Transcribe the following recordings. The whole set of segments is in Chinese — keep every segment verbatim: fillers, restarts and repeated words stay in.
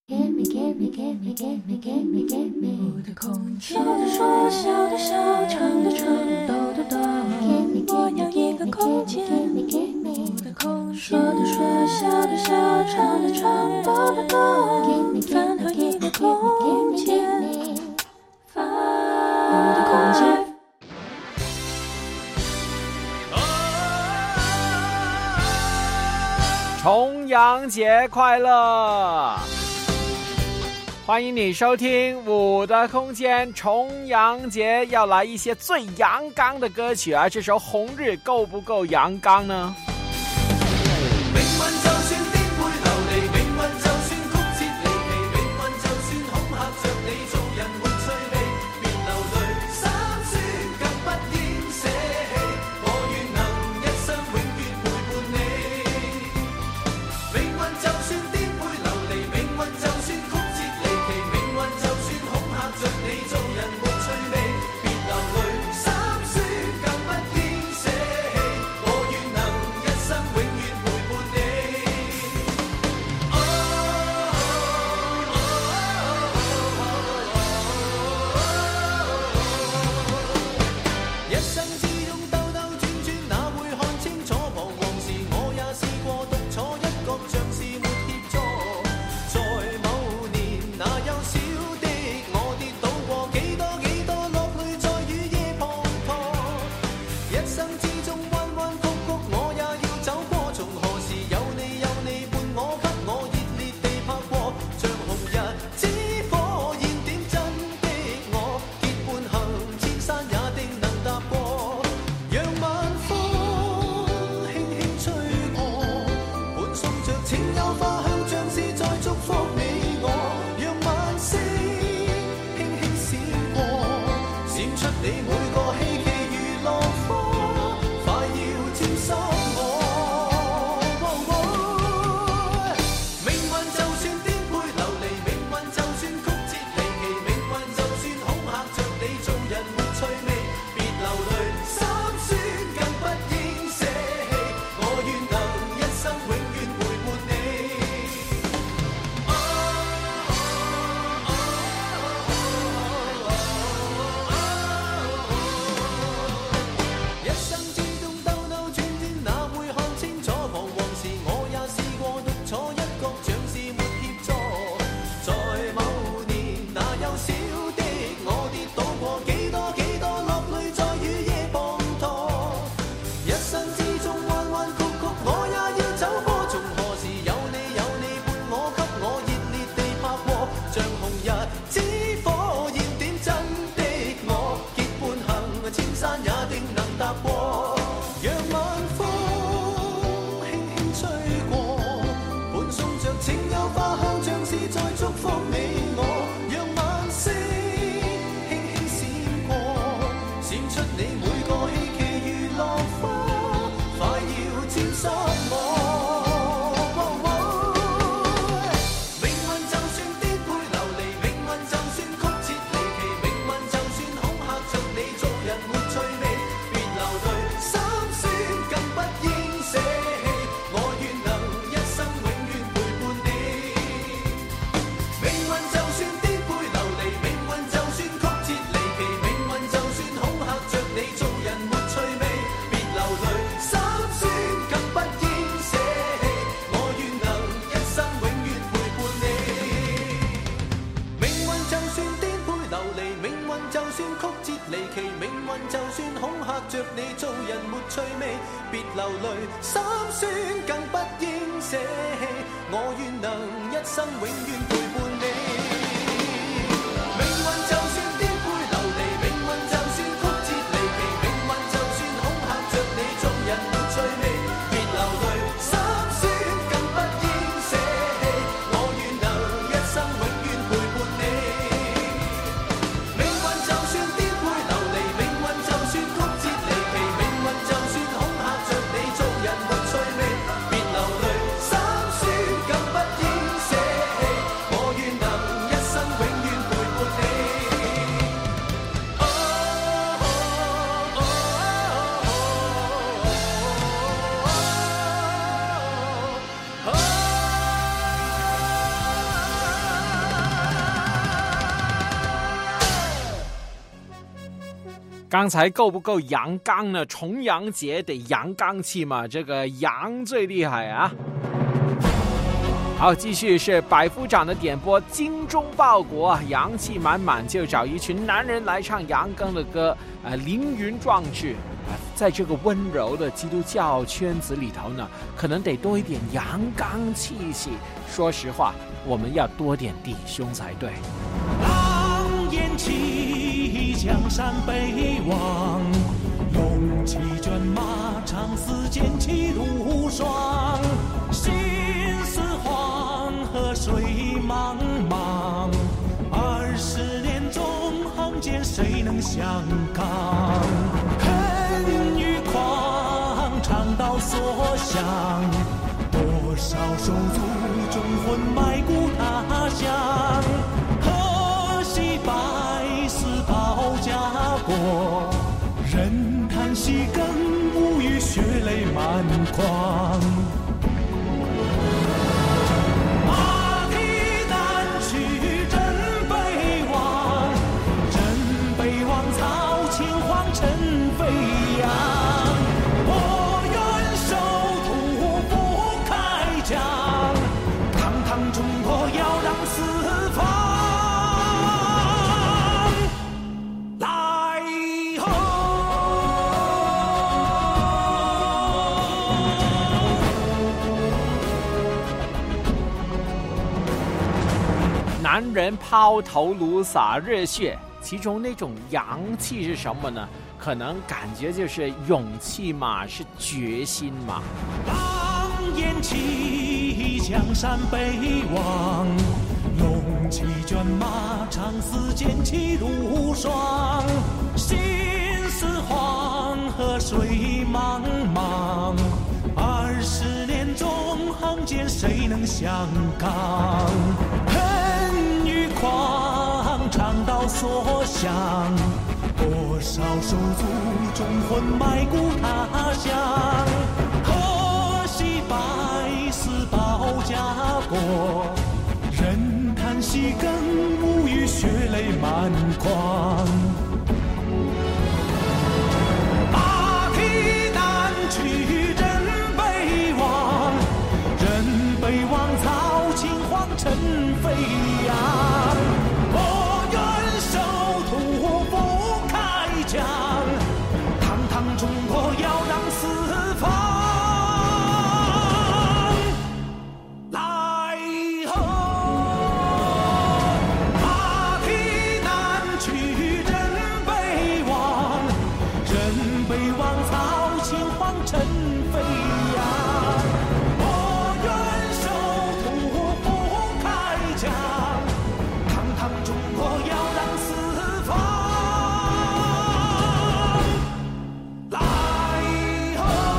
Gimme, gimme, gimme, gimme, gimme, gimme 我的空间，说的说，笑的笑，唱的唱，抖的抖。我要一个空间，我的空间，说的说，笑的笑，唱的唱，抖的抖。饭后一个空间，我的空间。 重阳节快乐！欢迎你收听我的空间。重阳节要来一些最阳刚的歌曲啊，这首《红日》够不够阳刚呢？ 命運就算顛沛流離，命運就算曲折離奇，命運就算恐嚇着你，做人沒趣味，別流淚心酸，更不應捨棄。我願能一生永遠陪伴你。命運就算顛沛流離，命運就算曲折離奇，命運就算恐嚇着你，做人沒趣味，別流淚心酸，更不應捨棄。我願能一生永遠陪伴你。一生之中兜兜轉轉，哪會看清楚彷徨時？我也試過獨坐一角，像是沒協助。在某年，那幼小的我跌倒過幾多幾多，落淚在雨夜滂沱。一生之中彎彎曲曲，我也要走過。從何時有你有你伴我，給我熱烈地拍過，像紅日之火焰點真的我，結伴行千山也定能踏過。讓晚風輕輕吹過，伴送着情有花香，像是在祝福你我。讓晚星輕輕閃過，閃出你每個希冀如浪花，快要沾濕我。命運就算顛沛流離，命運就算曲折離奇，命運就算恐嚇着你，做人沒趣味，別流淚心酸，更不應捨棄。我願能一生永遠陪伴你。一生之中兜兜轉轉，哪會看清楚彷徨時？我也試過獨坐一角，像是沒協助。在某年，那幼小的我跌倒過幾多幾多，落淚在雨夜滂沱。一生之中彎彎曲曲，我也要走過。從何時有你有你伴我，給我熱烈地拍過，像紅日之火焰點真的我，結伴行千山也定能踏過。讓晚風輕輕吹過，伴送着情有花香，像是在祝福你我。讓晚星輕輕閃過，閃出你每個希冀如浪花，快要沾濕我。命運就算顛沛流離，命運就算曲折離奇，命運就算恐嚇着你，做人沒趣味，別流淚心酸，更不應捨棄。我願能一生永遠陪伴你。命運就算顛沛流離，命運就算曲折離奇，命運就算恐嚇着你，做人沒趣味，別流淚心酸，更不應捨棄。我願能一生永遠陪伴你。命運就算顛沛流離，命運就算曲折離奇，命運就算恐嚇着你，做人沒趣味，別流淚心酸，更不應捨棄。我願能一生永遠陪伴你。命運就算顛沛流離，命運就算曲折離奇，命運就算恐嚇着你，做人沒趣味，別流淚心酸，更不應捨棄。我願能一生永遠陪伴你。命運就算顛沛流離，命運就算曲折離奇，命運就算恐嚇着你，做人沒趣味，別流淚心酸，更不應捨棄。我願刚才够不够阳刚呢？重阳节得阳刚气嘛，这个阳最厉害啊。好，继续是百夫长的点播，精忠报国，阳气满满，就找一群男人来唱阳刚的歌，呃，凌云壮志。在这个温柔的基督教圈子里头呢，可能得多一点阳刚气息。说实话，我们要多点弟兄才对。 狼烟起，江山北望，龙骑卷马，长嘶剑气如霜。心似黄河水茫茫，二十年纵横间，谁能相抗？恨与狂，肠道所向，多少手足忠魂埋骨他乡。可惜百死保家国，人叹息更无语，血泪满眶。马蹄南去真北望，真北望曹秦皇尘飞扬。我愿守土不开疆，堂堂中国要让四方来吼。 男人抛头颅洒热血，其中那种阳气是什么呢？可能感觉就是勇气嘛，是决心嘛。 狼烟起，江山北望，龙骑卷马，长嘶剑气如霜。心似黄河水茫茫，二十年纵横间，谁能相抗？恨与狂，肠道所向，多少手足忠魂埋骨他乡。可惜百死保家国，人叹息更无语，血泪满眶。马蹄南去真北望，真北望曹秦皇尘飞扬。我愿守土不开疆，堂堂中国要让四方来吼。马蹄南去真北望，真北望曹秦皇尘飞扬。我愿守土不开疆，堂堂中国要让四方来吼。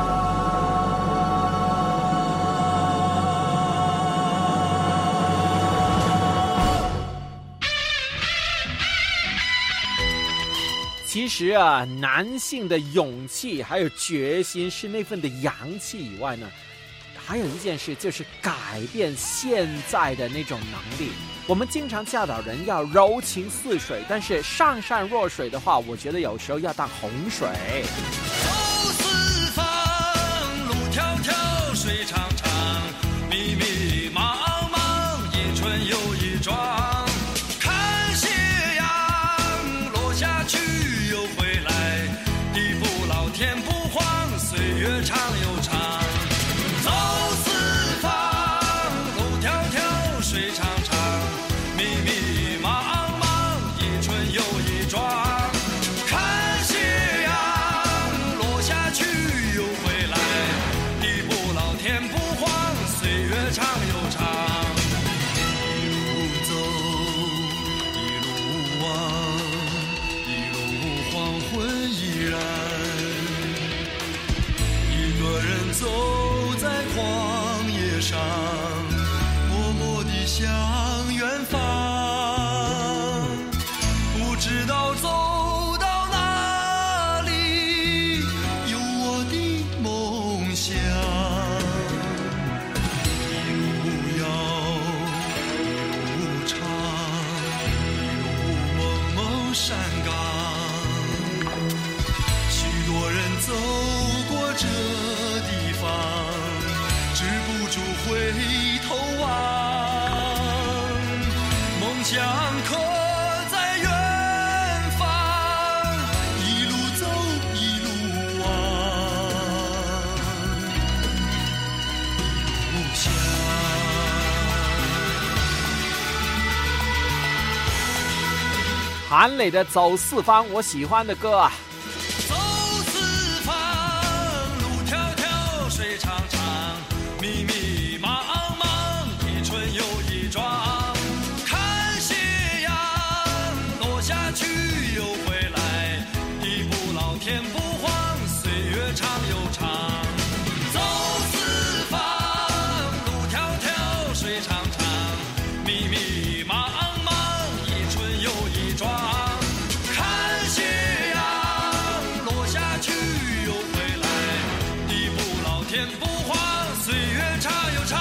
其实啊，男性的勇气还有决心是那份的阳气以外呢，还有一件事就是改变现在的那种能力。我们经常教导人要柔情似水，但是上善若水的话，我觉得有时候要当洪水。 走四方，路迢迢，水长长，密密茫茫，一春又一桩。看斜阳落下去又回来，地不老天不荒，岁月长又长。走四方，路迢迢，水长长，密密茫茫，一春又一桩。看斜阳落下去又回来，地不老天不荒，岁月长又长。一路走，一路望，一路黄昏依然。一个人走在旷野上，默默地向远方，不知道走到哪里，有我的梦想。一路遥，一路长，一路蒙蒙山岗。 这地方，止不住回头望，梦想可在远方，一路走一路望，故乡。 韩磊的《走四方》，我喜欢的歌啊。 走四方，路迢迢，水长长，密密茫茫，一春又一庄。看斜阳落下去又回来，地不老天不荒，岁月长又长。走四方，路迢迢，水长长，密密茫茫，一春又一庄。看斜阳落下去又回来，地不老天不荒，岁月长又长。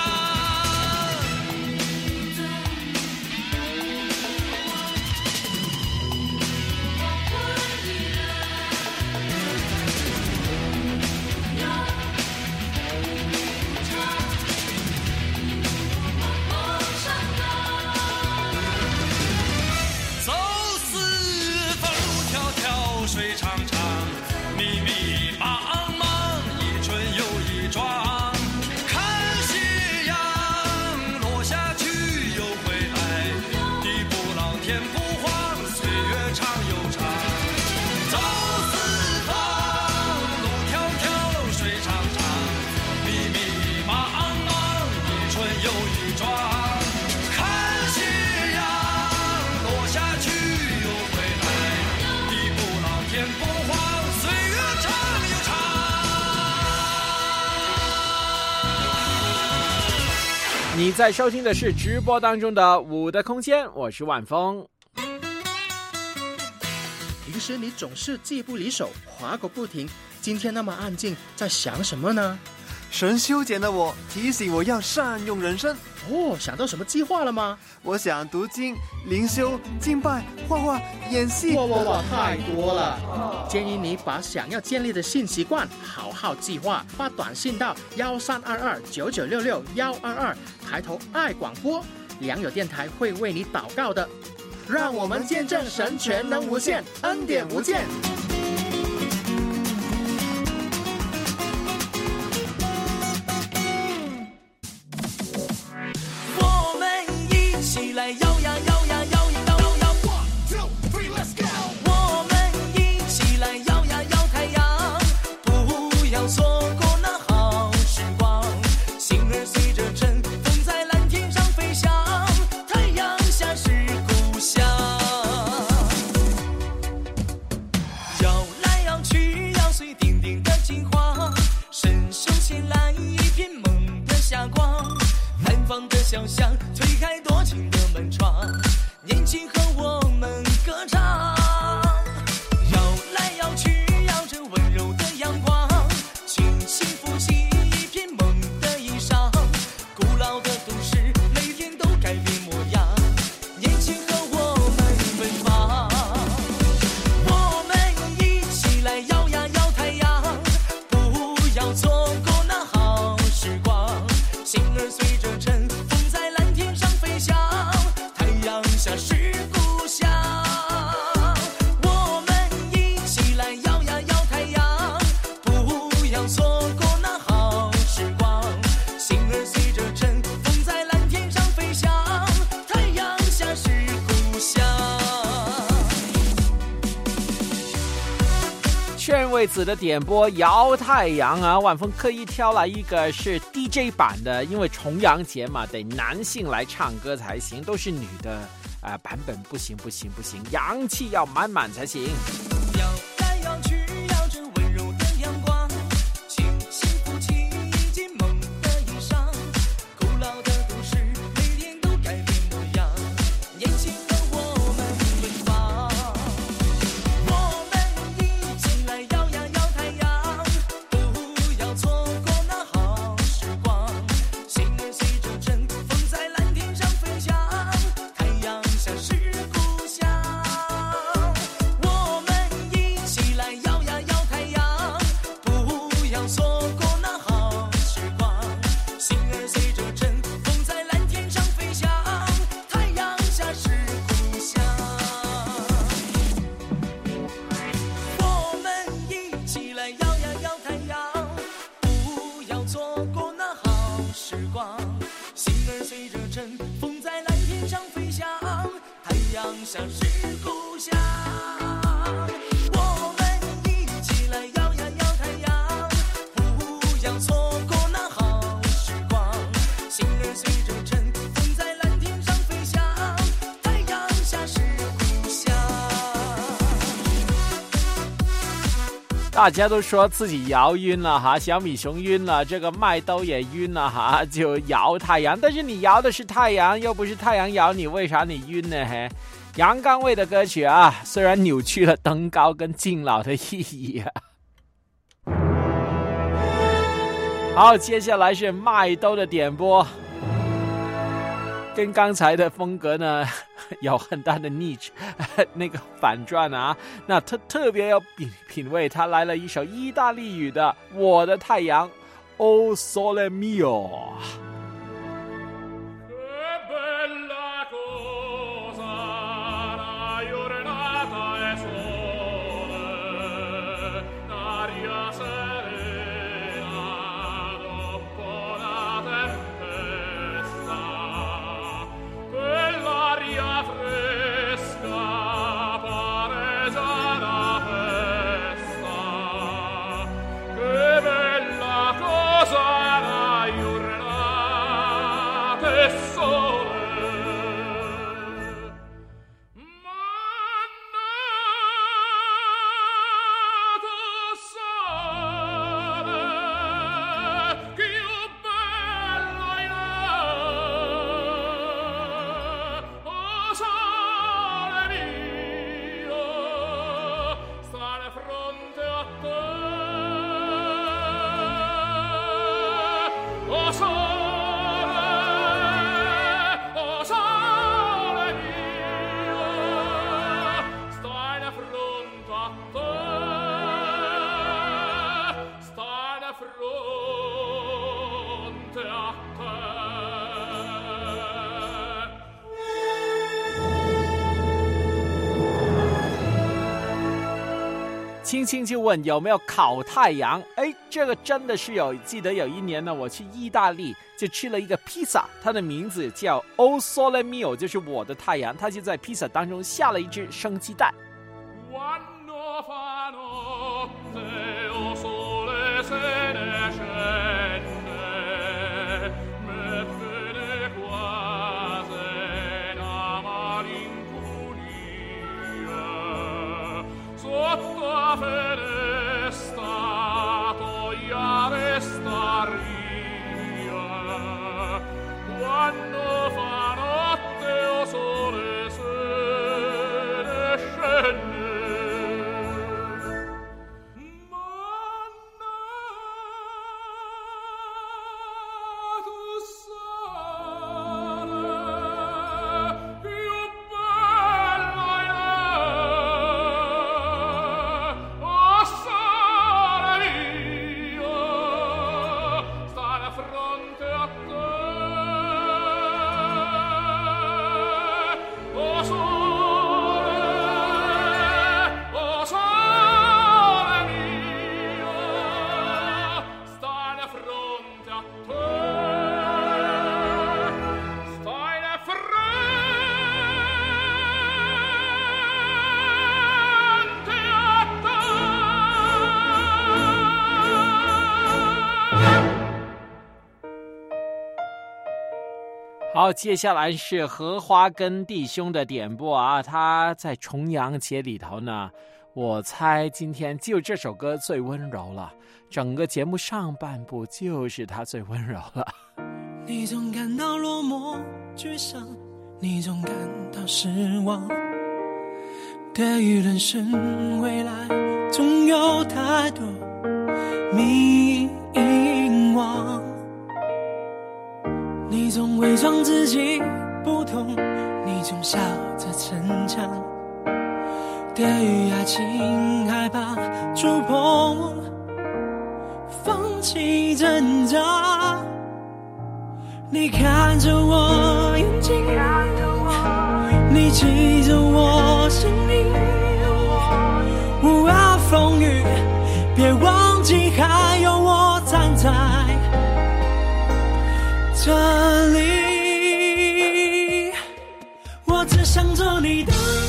走四方，路迢迢，水长长，密密茫茫，一春又一庄。看斜阳落下去又回来，地不老天不荒，岁月长又长。走四方，路迢迢，水长长，密密茫茫，一春又一庄。看斜阳落下去又回来，地不老天不荒，岁月长又长。 你在收听的是直播当中的《五的空间》，我是万峰。 平时你总是记不离手，划个不停，今天那么安静，在想什么呢？ 神修剪的我提醒我要善用人生。 哦，想到什么计划了吗？ 我想读经、灵修、敬拜、画画、演戏。 哇哇哇，太多了！建议你把想要建立的新习惯好好计划，发短信到幺三二二九九六六幺二二，抬头爱广播，良友电台会为你祷告的。让我们见证神全能无限，恩典无间。 我们一起来摇呀摇呀摇呀摇呀，One two three let's go。我们一起来摇呀摇太阳，不要错过那好时光。心儿随着晨风在蓝天上飞翔，太阳下是故乡。摇来摇去，摇随叮叮的金黄，伸手牵来一片梦的霞光。南方的小巷推开多情的门窗，年轻和我们歌唱。摇来摇去，摇着温柔的阳光，轻轻拂起一片梦的衣裳。古老的都市每天都改变模样，年轻和我们奔放。我们一起来摇呀摇太阳，不要错过那好时光。心儿随着晨风在蓝天上飞翔，太阳下是故乡。我们一起来摇呀摇太阳，不要错过那好时光。心儿随着晨风在蓝天上飞翔，太阳下是故乡。 劝慰子的点播摇太阳啊，万峰刻意挑了一个是 D J 版的，因为重阳节嘛，得男性来唱歌才行，都是女的啊、呃、版本不行不行不行，阳气要满满才行。 摇来摇去，摇着温柔的阳光，轻轻拂起一件梦的衣裳。古老的都市每天都改变模样，年轻的我们奔放。我们一起来摇呀摇太阳，不要错过那好时光。心儿随着晨风在蓝天上飞翔，太阳下是故乡。我们乡是故乡。我们一起来摇呀摇太阳，不要错过那好时光。心儿随着晨风在蓝天上飞翔，太阳下是故乡。 大家都说自己摇晕了哈，小米熊晕了，这个麦兜也晕了哈，就摇太阳。但是你摇的是太阳，又不是太阳摇你，为啥你晕呢？嘿，杨刚卫的歌曲啊，虽然扭曲了登高跟敬老的意义啊。好，接下来是麦兜的点播，跟刚才的风格呢有很大的逆那个反转啊。那特特别有品品味，他来了一首意大利语的《我的太阳》 O Sole Mio。轻轻就问有没有烤太阳。哎，这个真的是有。记得有一年呢，我去意大利就吃了一个披萨，它的名字叫 O Sole Mio， 就是我的太阳。它就在披萨当中下了一只生鸡蛋。好，接下来是荷花根弟兄的点播啊，他在重阳节里头呢，我猜今天就这首歌最温柔了，整个节目上半部就是他最温柔了。 你总感到落寞沮丧，你总感到失望，对于人生未来总有太多迷惘，你总伪装自己不懂，你总笑着逞强，对于爱情害怕触碰，放弃挣扎。你看着我眼睛，你记着我声音，无涯风雨，别忘记还有我站在这里，我只想做你的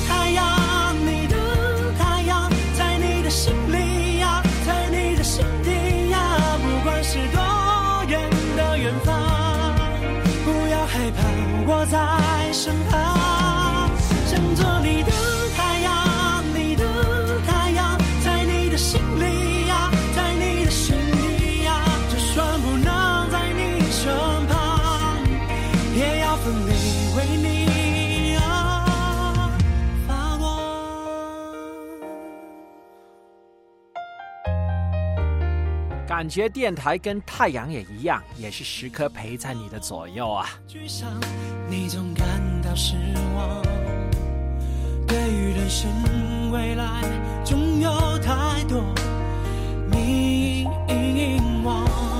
感觉电台跟太阳也一样，也是时刻陪在你的左右啊。 沮丧，你总感到失望，对于人生未来总有太多迷惘，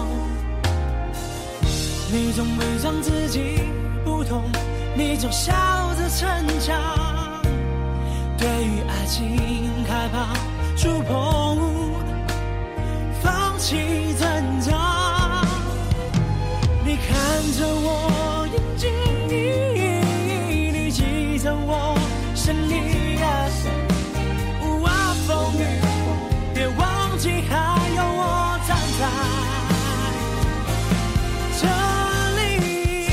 你总伪装自己不同，你总笑着逞强，对于爱情害怕触碰，放弃挣扎。你看着我眼睛，你记着我声音啊，无风雨，别忘记还有我站在这里。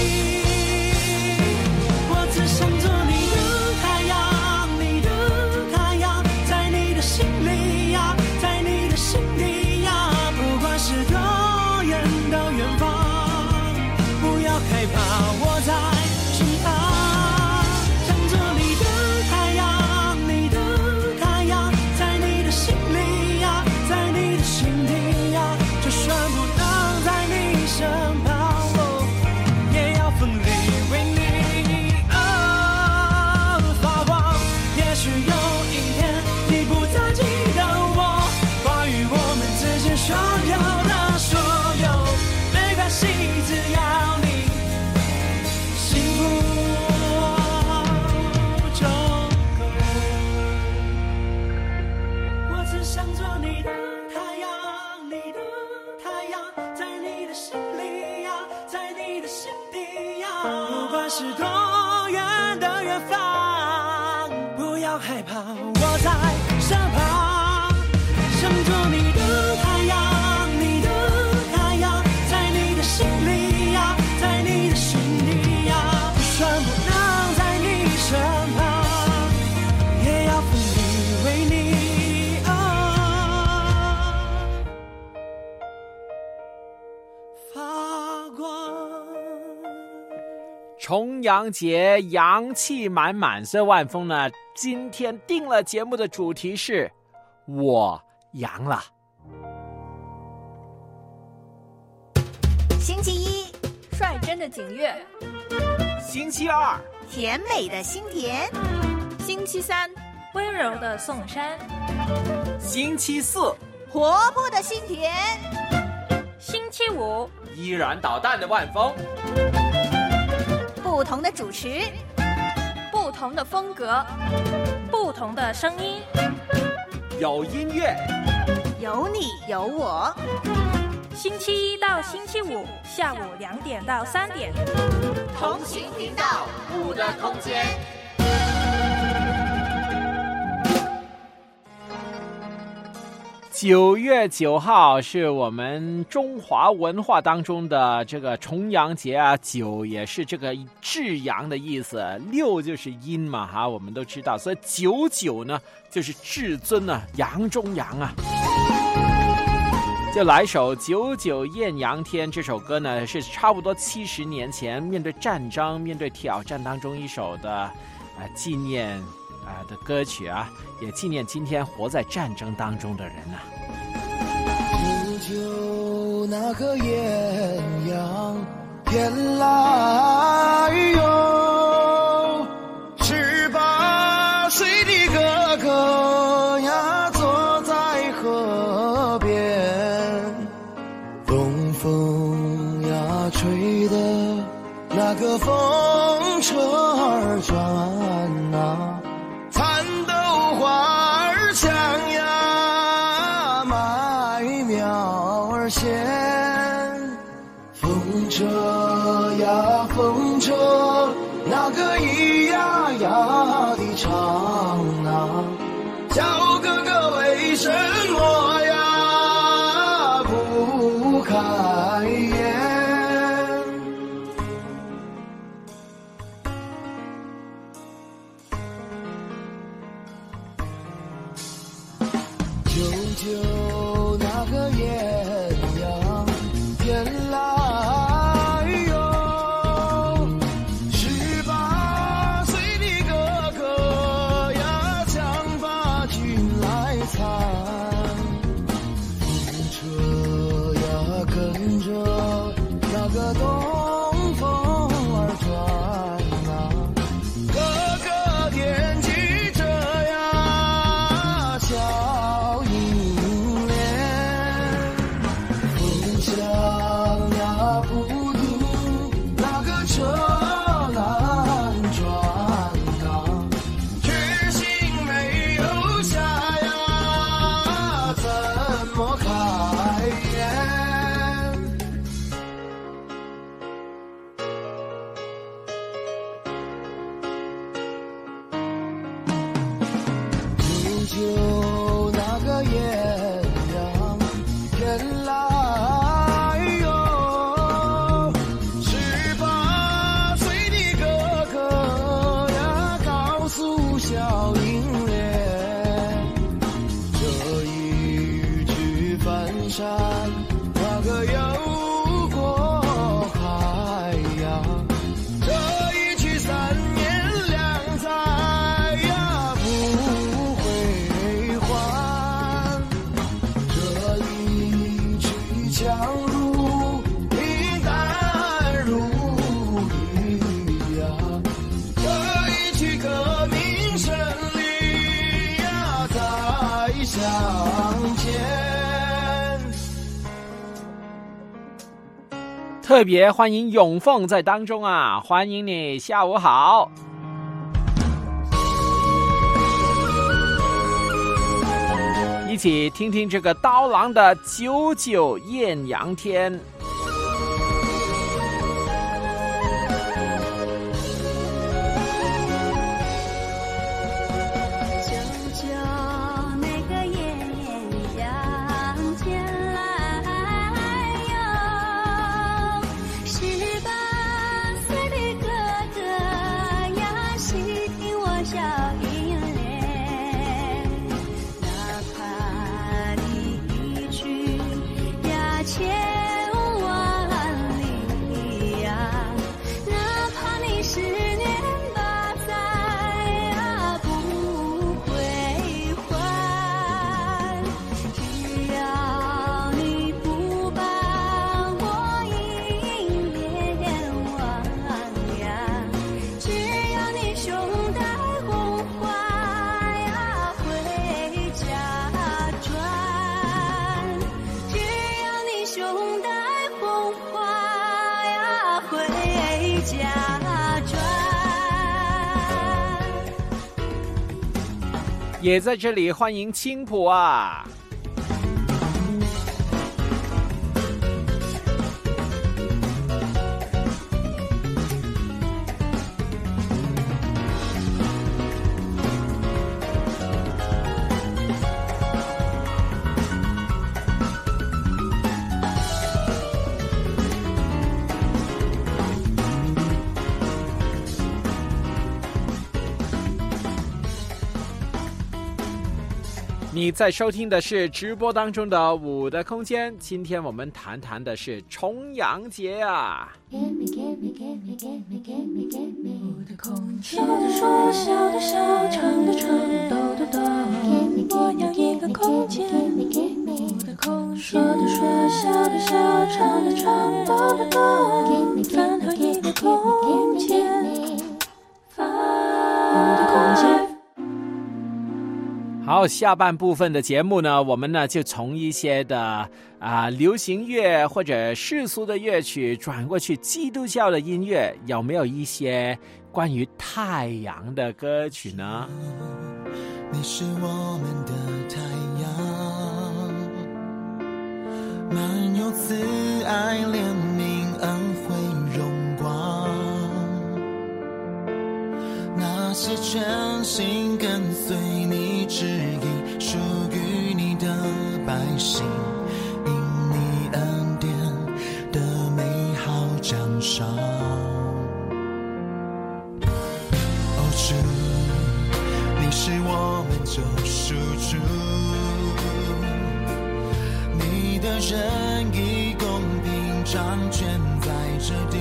我只想做你的太阳，你的太阳，在你的心里呀，在你的心底呀，不管是多远的远方，不要害怕，我在身旁。想做你的太阳，你的太阳，在你的心里呀，在你的心底呀，就算不能在你身旁，哦，也要奋力为你而发光。也许有一天你不再记得我，关于我们之间所有的所有，没关系，只要你幸福就够。我只想做你的太阳，你的太阳，在你的心里呀，在你的心底呀，不管是多远的远方，不要害怕，我在身旁。想做你的太阳，你的太阳，在你的心里呀，在你的心底呀，就算不能在你身旁，也要奋力为你而发光。 重阳节阳气满满，所以万峰呢今天定了节目的主题是我阳了。 星期一， 率真的景月； 星期二， 甜美的心田； 星期三，温柔的宋山； 星期四， 活泼的心田； 星期五， 依然捣蛋的万峰。 不同的主持， 不同的风格，不同的声音， 有音乐， 有你有我。 星期一到星期五下午两点到三点， 同行频道， 五的空间。九月九号是我们中华文化当中的这个重阳节啊，九也是这个至阳的意思，六就是阴嘛哈，我们都知道，所以九九呢就是至尊啊，阳中阳啊。就来首《九九艳阳天》这首歌呢，是差不多七十年前面对战争、面对挑战当中一首的啊、呃、纪念啊、呃、的歌曲啊，也纪念今天活在战争当中的人啊。 九九那个艳阳天来哟，十八岁的哥哥呀，坐在河边，东风呀吹的那个风车儿转呐，蚕豆花儿香呀，麦苗儿鲜，风车呀风车，那个咿呀呀的唱啊，小哥哥为什么呀不开眼？九九那个艳阳天来哟，十八岁的哥哥呀，将把军来参，风车特别欢迎永凤在当中啊，欢迎你，下午好。一起听听这个刀郎的九九艳阳天。也在这里欢迎青浦啊。你在收听的是直播当中的舞的空间，今天我们谈谈的是重阳节啊。 说的说，笑的笑，唱的唱，抖的抖，我要一个空间。说的说，笑的笑，唱的唱，抖的抖，饭后一个空间，饭的空间。 好，下半部分的节目呢，我们呢就从一些的啊、呃、流行乐或者世俗的乐曲转过去基督教的音乐，有没有一些关于太阳的歌曲呢？ 你是我们的太阳，满有慈爱、怜悯、恩惠、荣光，那些全心跟随你旨意，属于你的百姓，因你恩典的美好奖赏。哦，主，你是我们救赎主，你的仁义公平掌权在这地，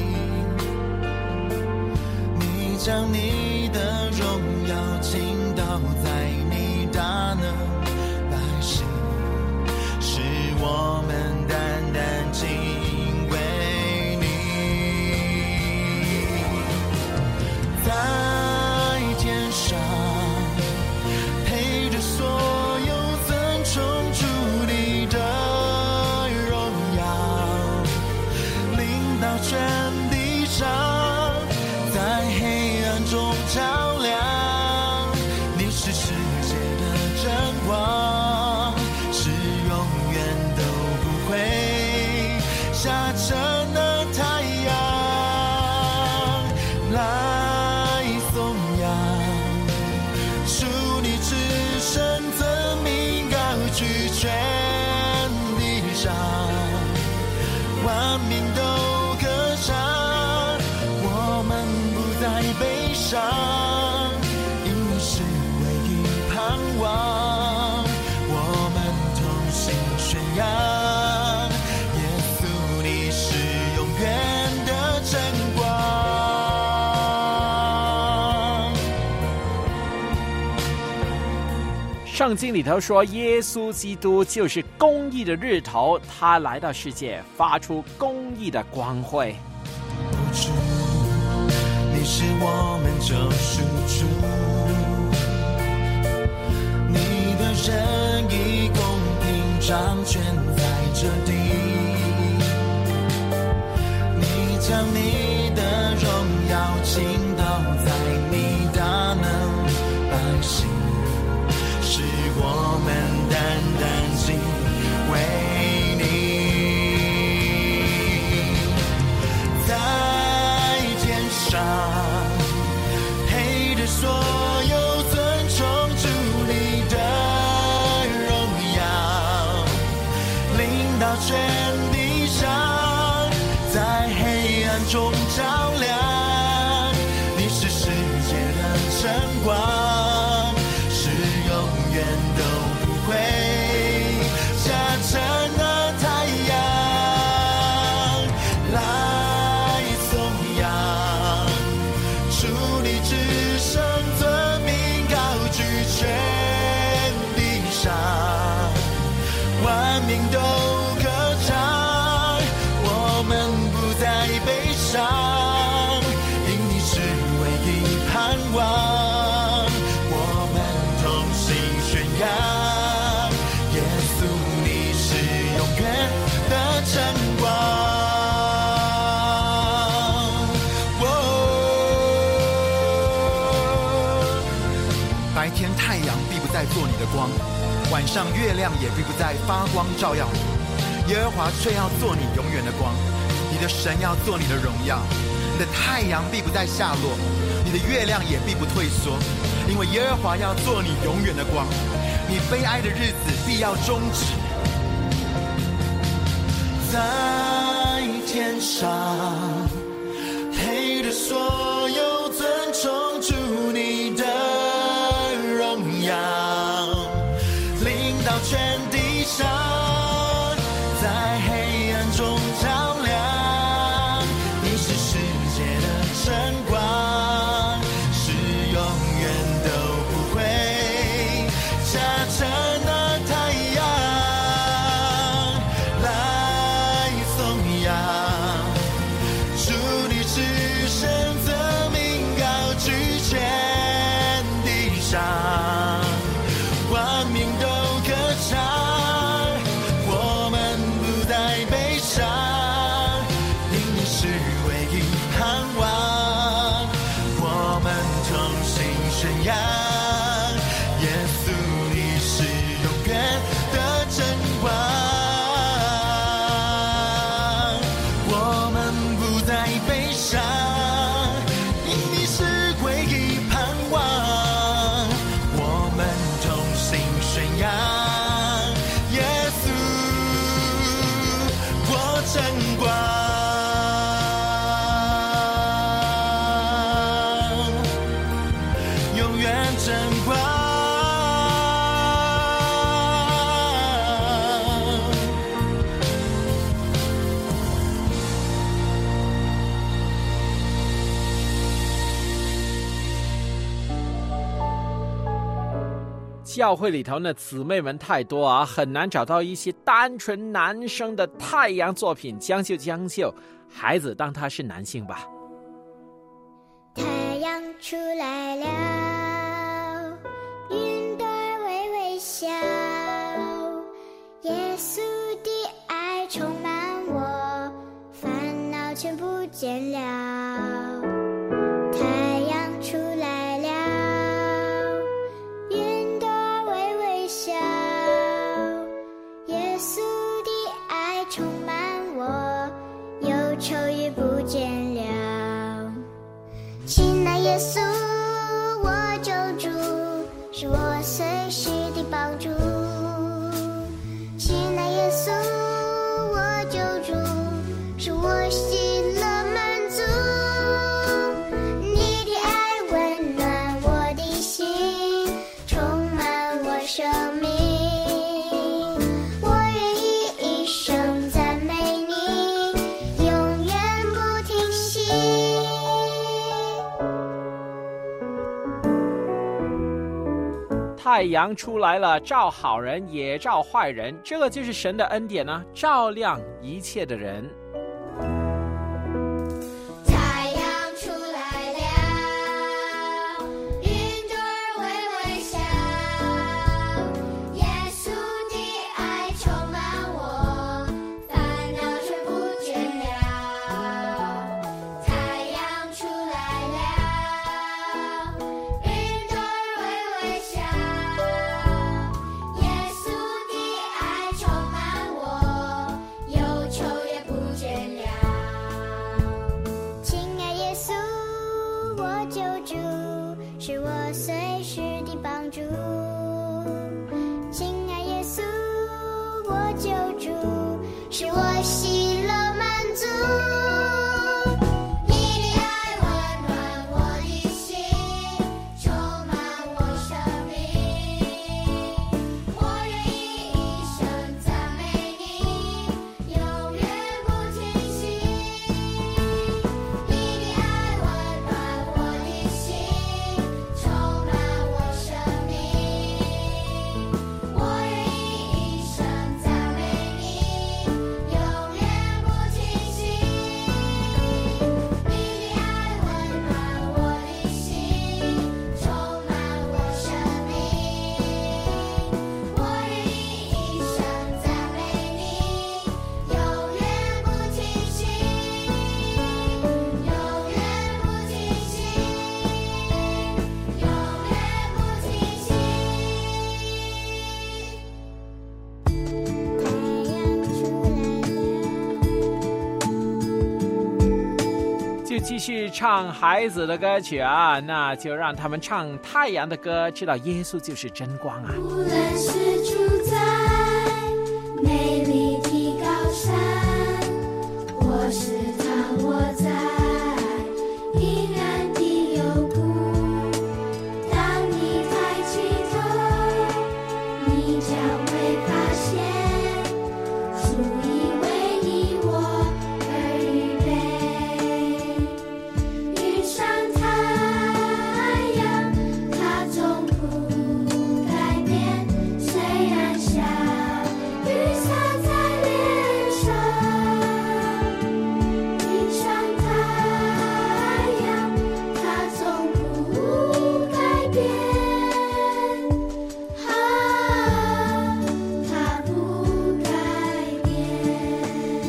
你将你的荣耀倾倒在你大能百姓，使我们单单敬畏你。在天上陪着所有尊崇主你的荣耀，领导全地上，在黑暗中照亮，你是世界的真光，是永远都不会下沉的太阳，来颂扬，属你至圣尊名高举全地上，万民都歌唱，我们不再悲伤，因你是唯一盼望，我们同心宣扬，耶稣你是永远的真光。 圣经里头说，耶稣基督就是公义的日头，他来到世界，发出公义的光辉。 主，你是我们救赎主，你的仁义公平掌权在这地， 将你的荣耀倾倒在你大能百姓，使我们单单敬畏你。在天上配得所有尊崇主你的荣耀，领导全地上，在黑暗中照亮，你是世界的晨光，是永远都不会下沉的太阳，来颂扬主你至圣尊名，高举全地上，万民都歌唱，我们不再悲伤，因你是唯一盼望，我们同心宣扬，耶稣你是永远的晨光。 白天太阳必不再做你的光，晚上月亮也必不再发光照耀你，耶和华却要做你永远的光，你的神要做你的荣耀。你的太阳必不再下落，你的月亮也必不退缩，因为耶和华要做你永远的光，你悲哀的日子必要终止。 在天上配得所有尊崇主你的荣耀，领导全地上，在黑暗中照亮，你是世界的晨光，是永远都不会下沉的太阳，来颂扬主你至圣尊名，高举全地上，万民都歌唱，我们不再悲伤，因你是唯一盼望，我们同心宣扬，耶稣你是永远的真光，我们不再悲伤，因你是唯一盼望，我们同心宣扬，耶稣我真光，永远真光。 教会里头呢，姊妹们太多啊，很难找到一些单纯男生的太阳作品，将就将就，孩子当他是男性吧。 太阳出来了，云朵微微笑，耶稣的爱充满我，烦恼全不见了。太阳出来了，云朵微微笑，耶稣的爱充满我，忧愁也不见了。亲爱耶稣，我救主，是我随时的帮助。亲爱耶稣，我救主，是我喜乐满足。你的爱温暖我的心，充满我生命。我愿意一生赞美你，永远不停息。 太阳出来了，照好人也照坏人，这个就是神的恩典呢、啊，照亮一切的人。 太阳出来了，云朵微微笑，耶稣的爱充满我，烦恼全不见了。 我随时的帮助。亲爱耶稣，我救主，使我喜乐满足。你的爱温暖我的心，充满我生命。我愿意一生赞美你，永远不停息。你的爱温暖我的心，充满我生命。我愿意一生赞美你，永远不停息。你的爱温暖我的心，充满我生命。我愿意一生赞美你，永远不停息，永远不停息，永远不停息。太阳出来了。 就继续唱孩子的歌曲啊，那就让他们唱太阳的歌，知道耶稣就是真光啊。 无论是住在美丽的高山，或是躺卧在阴暗的幽谷，当你抬起头，你将会发现，主已为你我而预备。云上太阳，它总不改变，虽然下雨洒在脸上。云上太阳，它总不改变，啊，它不改变。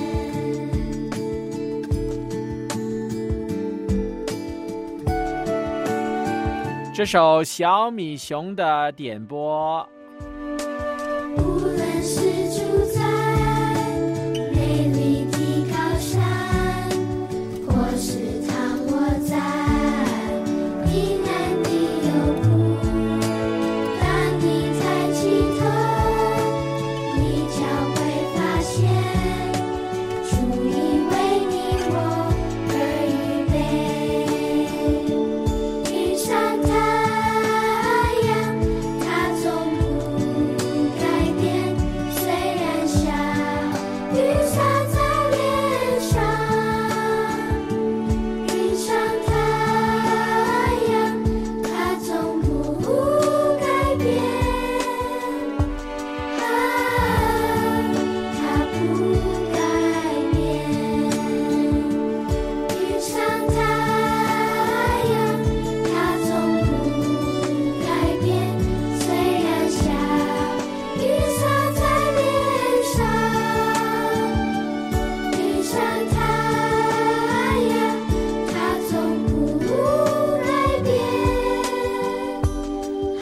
这首小米熊的点播， 无论是住在美丽的高山，或是躺卧在阴暗的幽谷，当你抬起头，你将会发现，主已为你我而预备。云上太阳，它总不改变，虽然下雨洒在脸上。云上太阳，它总不改变，啊，它不改变。云上太阳，它总不改变，虽然下雨洒在脸上。云上太阳，它总不改变，啊，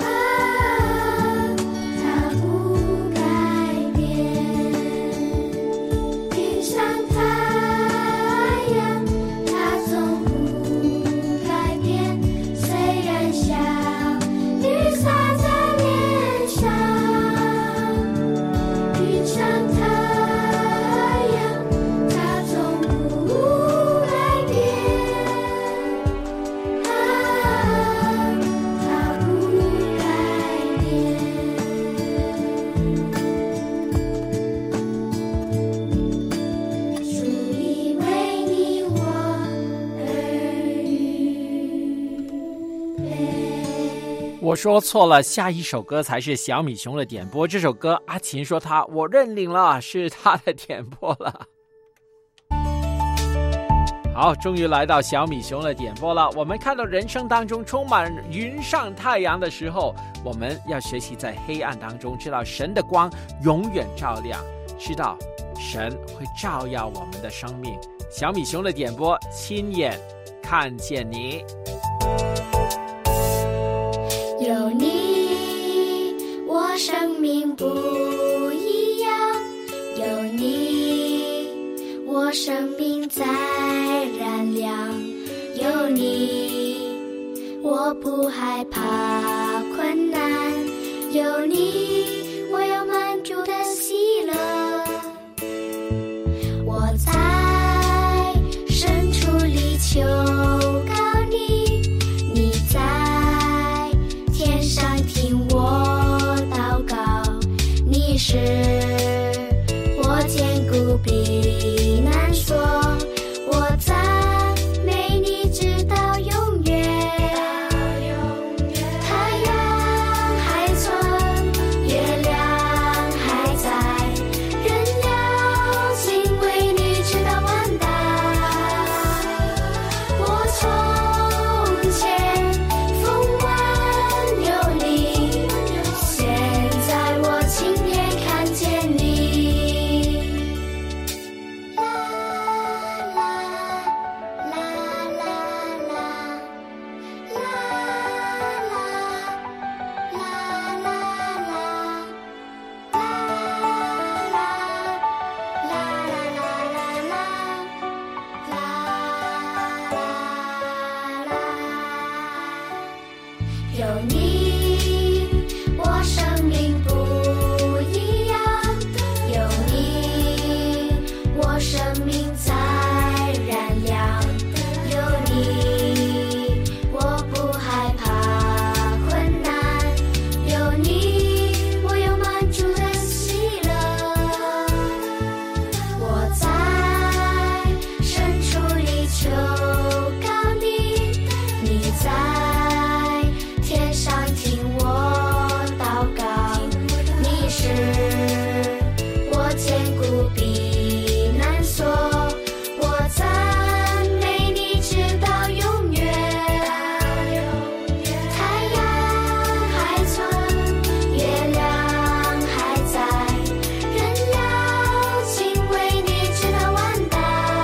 它不改变。云上太阳，它总不改变，虽然下雨洒在脸上。云上太阳，它总不改变，啊，它不改变。主已为你我而预备。 我说错了，下一首歌才是小米熊的点播。这首歌阿琴说他我认领了，是他的点播了。好，终于来到小米熊的点播了。我们看到人生当中充满云上太阳的时候，我们要学习在黑暗当中知道神的光永远照亮，知道神会照耀我们的生命。小米熊的点播，亲眼看见你。 有你，我生命不一样；有你，我生命在燃亮；有你，我不不害怕困难，有你，我有满足的喜乐。我在深处里求告你，你在天上听我祷告，你是我坚固避难所，我赞美你直到永远。太阳还存，月亮还在，人要敬畏你直到万代。我从前风闻有你，现在我亲眼看见你。啦啦啦啦啦啦啦啦啦啦有你，我生命不一样，有你，我生命在燃亮，有你，我不害怕困难，有你，我有满足的喜乐。我在深处里求告你，你在天上听我祷告，你是我坚固避难所，我赞美你直到永远。太阳还存，月亮还在，人要敬畏你直到万代。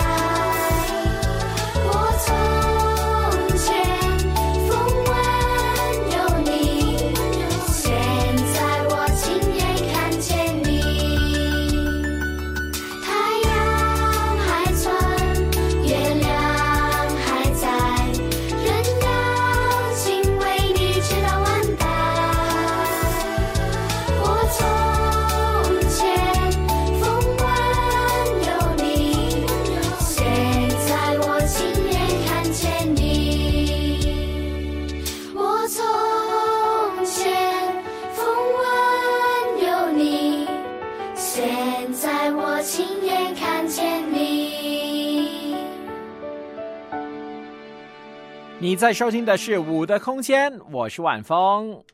我从前风闻有你，现在我亲眼看见你。太阳还存，月亮还在，人要敬畏你直到万代。我从前风闻有你，现在我亲眼看见你。我从前风闻有你，现在我亲眼看见你。 你在收听的是五的空间，我是晚风。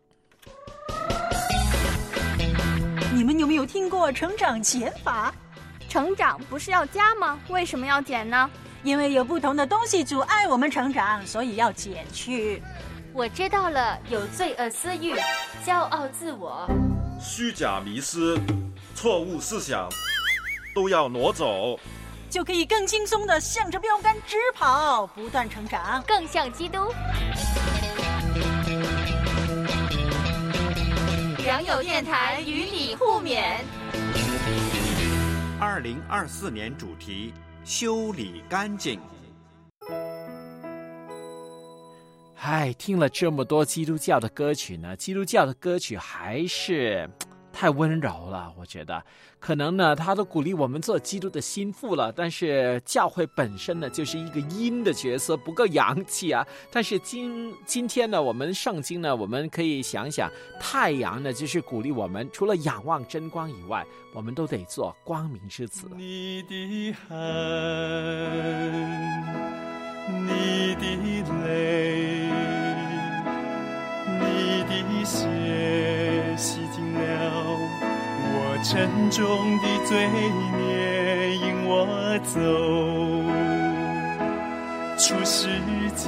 你们有没有听过成长减法？ 成长不是要加吗？为什么要减呢？ 因为有不同的东西阻碍我们成长，所以要减去。 我知道了，有罪恶私欲、骄傲自我、 虚假迷失、错误思想，都要挪走。 就可以更轻松地向着标杆直跑，不断成长， 更像基督。良友电台与你互勉。 二零二四年主题：修理干净。 唉，听了这么多基督教的歌曲呢，基督教的歌曲还是太温柔了，我觉得可能呢他都鼓励我们做基督的心腹了，但是教会本身呢就是一个阴的角色，不够洋气啊。但是今今天呢我们圣经呢我们可以想想，太阳呢就是鼓励我们除了仰望真光以外，我们都得做光明之子。 你的恨，你的泪，你的血洗净了我沉重的罪孽，引我走出世界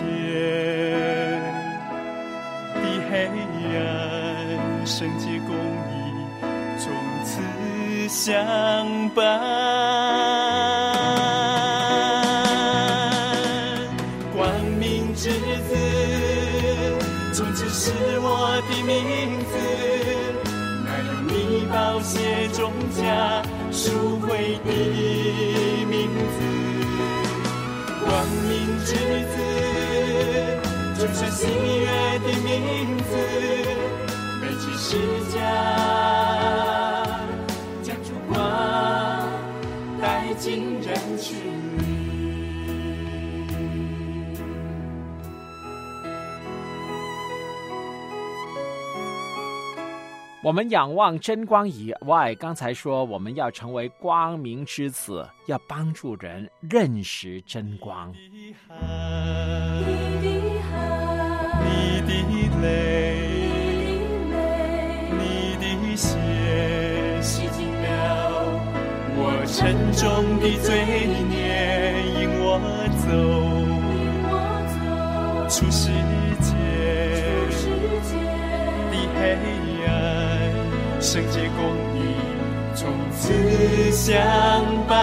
的黑暗，圣洁公义从此相伴。光明之子从此是我的名字，乃用你宝血中加赎回的名字。光明之子从主所喜悦的名字，背起十字架，将烛光带进人群里。 我们仰望真光以外，刚才说我们要成为光明之子，要帮助人认识真光。 你的泪，你的血，洗净了我沉重的罪孽，引我走出世界的黑暗，圣洁公义从此相伴。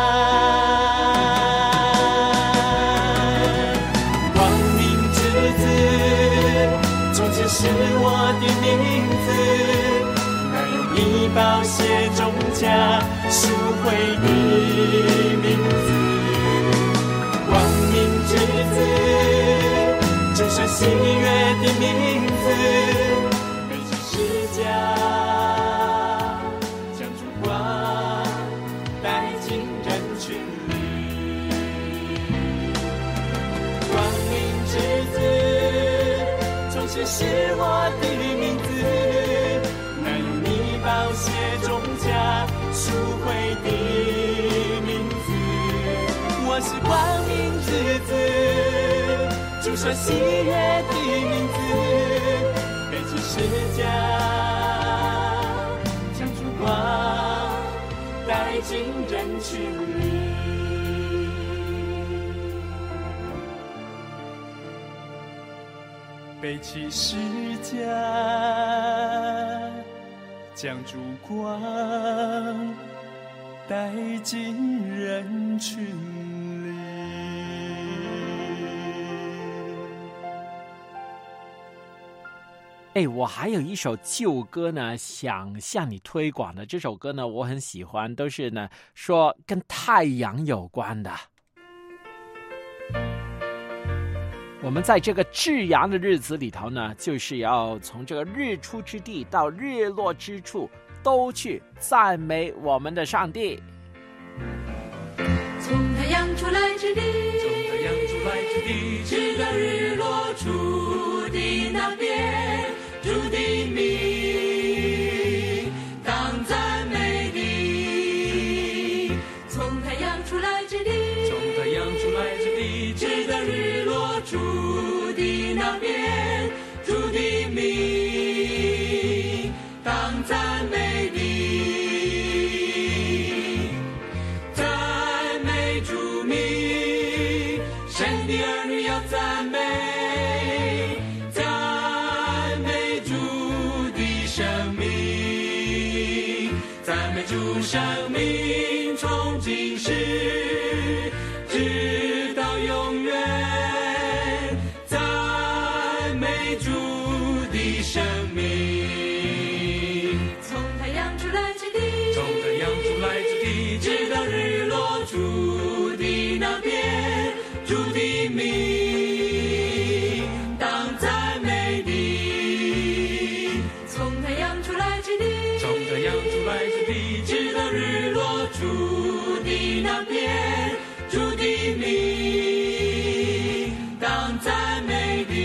光明之子，从前是我的名字，那用你宝血中加赎回的名字。光明之子，真神喜悦的名字，背起十字架，将烛光带进人群里。光明之子，从前是我的名字，那用你宝血中加赎回的名字。我是光明之子，主所喜悦的名字，背起十字架，将烛光带进人群里。背起十字架，将烛光带进人群里。 哎，我还有一首旧歌呢，想向你推广的。这首歌呢，我很喜欢，都是呢说跟太阳有关的。我们在这个至阳的日子里头呢，就是要从这个日出之地到日落之处，都去赞美我们的上帝。 从太阳出来之地， 从太阳出来之地， 直到日落出的那边，主的名当赞美的。从太阳出来之地， 从太阳出来之地， 直到日落出的那边，主的名当赞美的。赞美主名，神的儿女要赞美，赞美主的生命，赞美主生命从今世直到永远，赞美主的生命。从太阳出来之地， 从太阳出来之地， 直到日落出的那边，主的名当赞美的。从太阳出来之地， 从太阳出来之地， 直到日落出的那边，主的名当赞美的。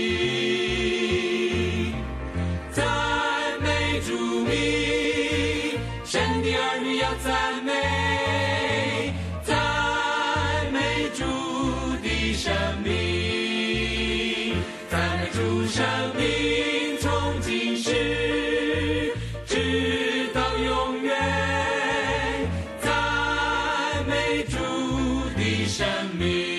赞美主名，神的儿女要赞美，赞美主的生命，赞美主生命从今世直到永远，赞美主的生命。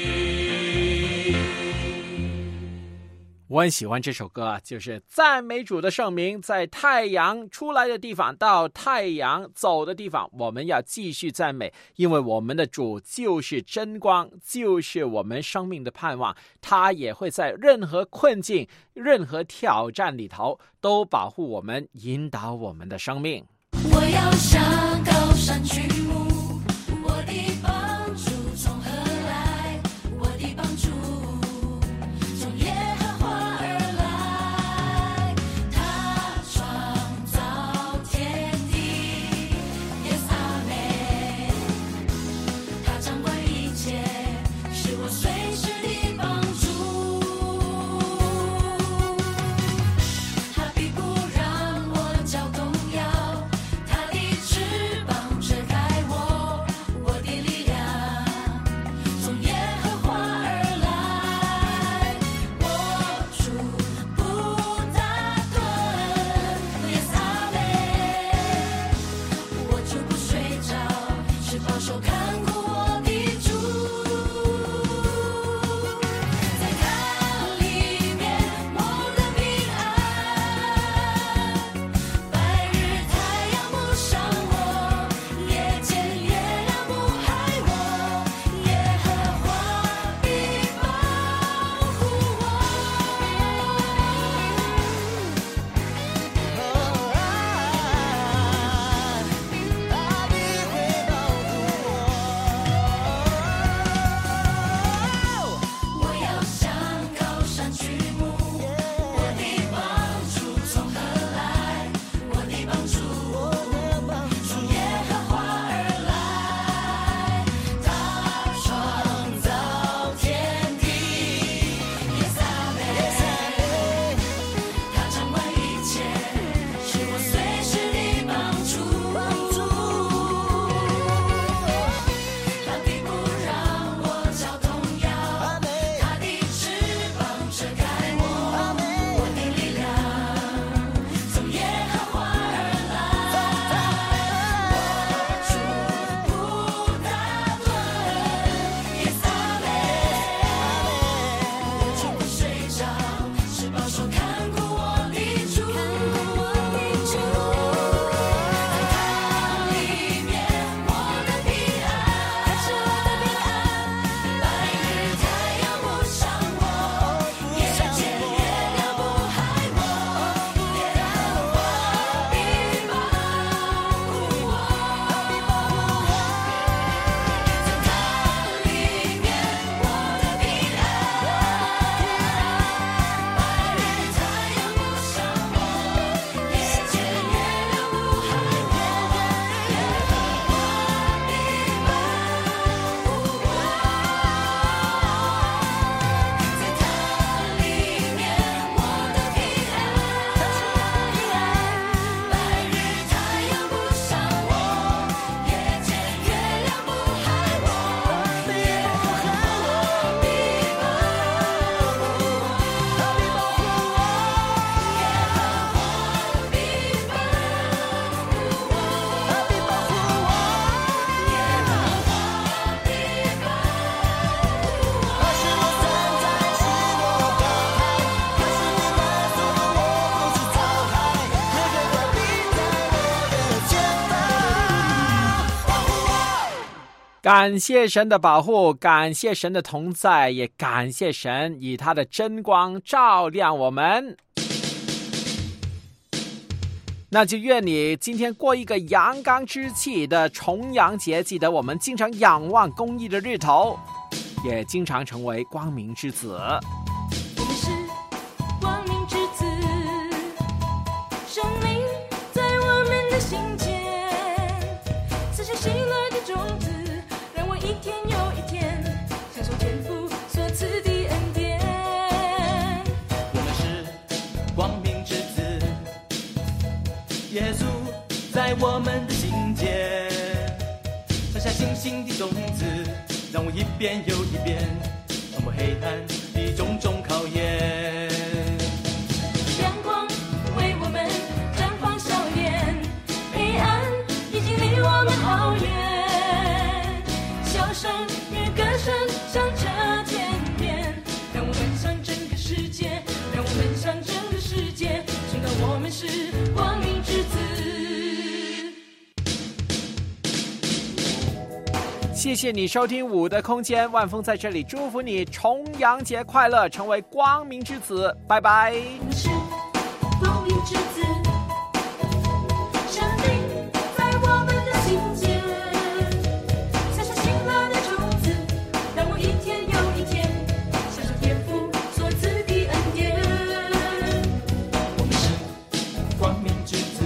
我很喜欢这首歌啊，就是赞美主的圣名，在太阳出来的地方到太阳走的地方，我们要继续赞美，因为我们的主就是真光，就是我们生命的盼望，他也会在任何困境、任何挑战里头都保护我们，引导我们的生命。 我要向高山举目，我的帮助从何来？我的帮助从耶感谢神的保护，感谢神的同在，也感谢神以他的真光照亮我们。那就愿你今天过一个阳刚之气的重阳节，记得我们经常仰望公义的日头，也经常成为光明之子。 我们是光明之子，生命在我们的心间，撒下喜乐的种子，让我一天又一天享受天父所赐的恩典。 我们是光明之子，耶稣在我们的心间，撒下信心的种子，让我一遍又一遍穿过黑暗的种种考验。 阳光为我们绽放笑脸，黑暗已经离我们好远。笑声与歌声响彻天边，让我们向整个世界，让我们向整个世界宣告我们是光明之子。 谢谢你收听五的空间，万峰在这里祝福你重阳节快乐，成为光明之子，拜拜。 我们是光明之子，生命在我们的心间，撒下喜乐的种子，让我一天又一天享受天父所赐的恩典。 我们是光明之子，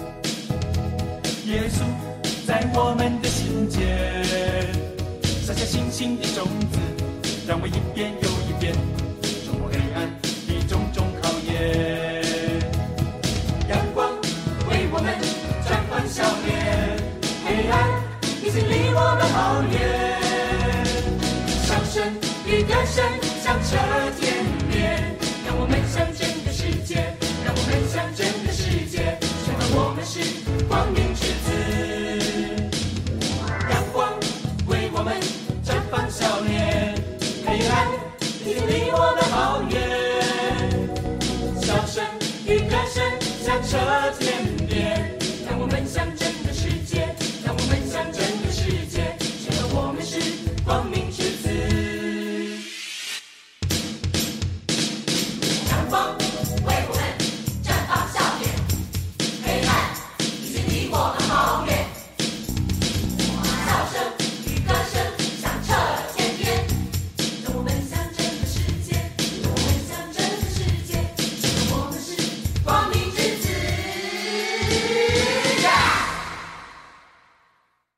耶稣在我们的心间，撒下信心的种子，让我一遍又一遍冲破黑暗的种种考验。阳光为我们绽放笑脸，黑暗已经离我们好远。笑声与歌声响彻天边，让我们向整个世界，让我们向整个世界宣告我们是光明之子。阳光为我们绽放笑脸，黑暗已经离我们好远。笑声与歌声响彻天